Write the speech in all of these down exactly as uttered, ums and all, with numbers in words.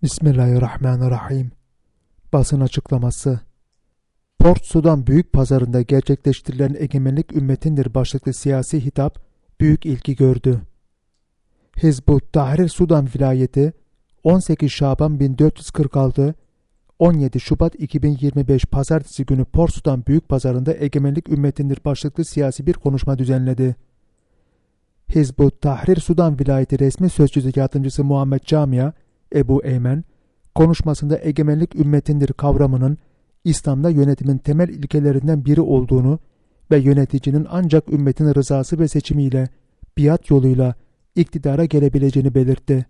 Bismillahirrahmanirrahim. Basın açıklaması. Port Sudan Büyük Pazarı'nda gerçekleştirilen egemenlik ümmetindir başlıklı siyasi hitap büyük ilgi gördü. Hizbut Tahrir Sudan Vilayeti on sekiz Şaban bin dört yüz kırk altı on yedi Şubat iki bin yirmi beş Pazartesi günü Port Sudan Büyük Pazarı'nda egemenlik ümmetindir başlıklı siyasi bir konuşma düzenledi. Hizbut Tahrir Sudan Vilayeti resmi sözcüsü yardımcısı Muhammed Camia Ebu Eymen, konuşmasında egemenlik ümmetindir kavramının İslam'da yönetimin temel ilkelerinden biri olduğunu ve yöneticinin ancak ümmetin rızası ve seçimiyle, biat yoluyla iktidara gelebileceğini belirtti.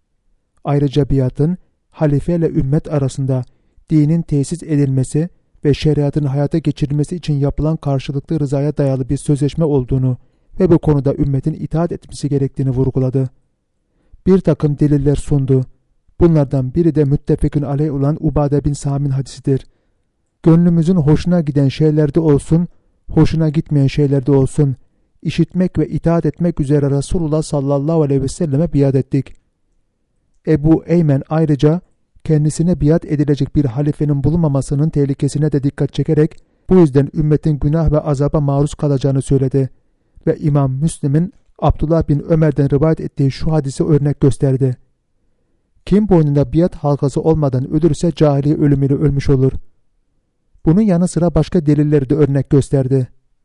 Ayrıca biatın, halife ile ümmet arasında dinin tesis edilmesi ve şeriatın hayata geçirilmesi için yapılan karşılıklı rızaya dayalı bir sözleşme olduğunu ve bu konuda ümmetin itaat etmesi gerektiğini vurguladı. Bir takım deliller sundu. Bunlardan biri de müttefekün aleyh olan Ubade bin Sam'in hadisidir. Gönlümüzün hoşuna giden şeylerde olsun, hoşuna gitmeyen şeylerde olsun, işitmek ve itaat etmek üzere Resulullah sallallahu aleyhi ve selleme biat ettik. Ebu Eymen ayrıca kendisine biat edilecek bir halifenin bulunmamasının tehlikesine de dikkat çekerek bu yüzden ümmetin günah ve azaba maruz kalacağını söyledi ve İmam Müslim'in Abdullah bin Ömer'den rivayet ettiği şu hadise örnek gösterdi. Kim boynunda biat halkası olmadan ölürse cahiliye ölümüyle ölmüş olur. Bunun yanı sıra başka delilleri de örnek gösterdi.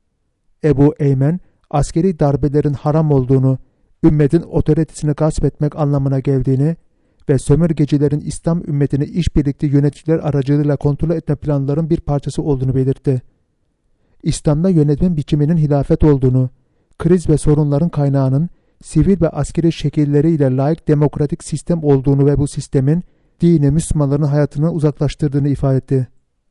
Ebu Eymen, askeri darbelerin haram olduğunu, ümmetin otoritesini gasp etmek anlamına geldiğini ve sömürgecilerin İslam ümmetini işbirlikli yöneticiler aracılığıyla kontrol etme planlarının bir parçası olduğunu belirtti. İslam'da yönetim biçiminin hilafet olduğunu, kriz ve sorunların kaynağının sivil ve askeri şekilleriyle layık demokratik sistem olduğunu ve bu sistemin dini Müslümanların hayatını uzaklaştırdığını ifade etti.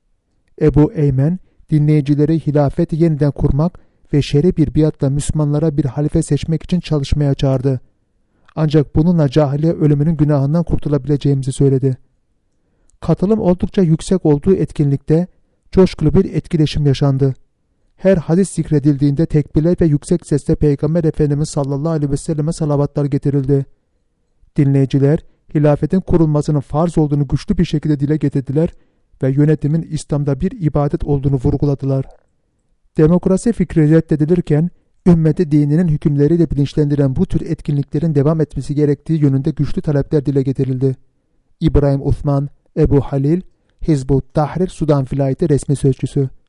Ebu Eymen, dinleyicileri hilafeti yeniden kurmak ve şer'i bir biatla Müslümanlara bir halife seçmek için çalışmaya çağırdı. Ancak bununla cahiliye ölümünün günahından kurtulabileceğimizi söyledi. Katılım oldukça yüksek olduğu etkinlikte coşkulu bir etkileşim yaşandı. Her hadis zikredildiğinde tekbirler ve yüksek sesle Peygamber Efendimiz sallallahu aleyhi ve selleme salavatlar getirildi. Dinleyiciler, hilafetin kurulmasının farz olduğunu güçlü bir şekilde dile getirdiler ve yönetimin İslam'da bir ibadet olduğunu vurguladılar. Demokrasi fikri reddedilirken, ümmeti dininin hükümleriyle bilinçlendiren bu tür etkinliklerin devam etmesi gerektiği yönünde güçlü talepler dile getirildi. İbrahim Uthman, Ebu Halil, Hizbut Tahrir Sudan Vilayeti resmi sözcüsü.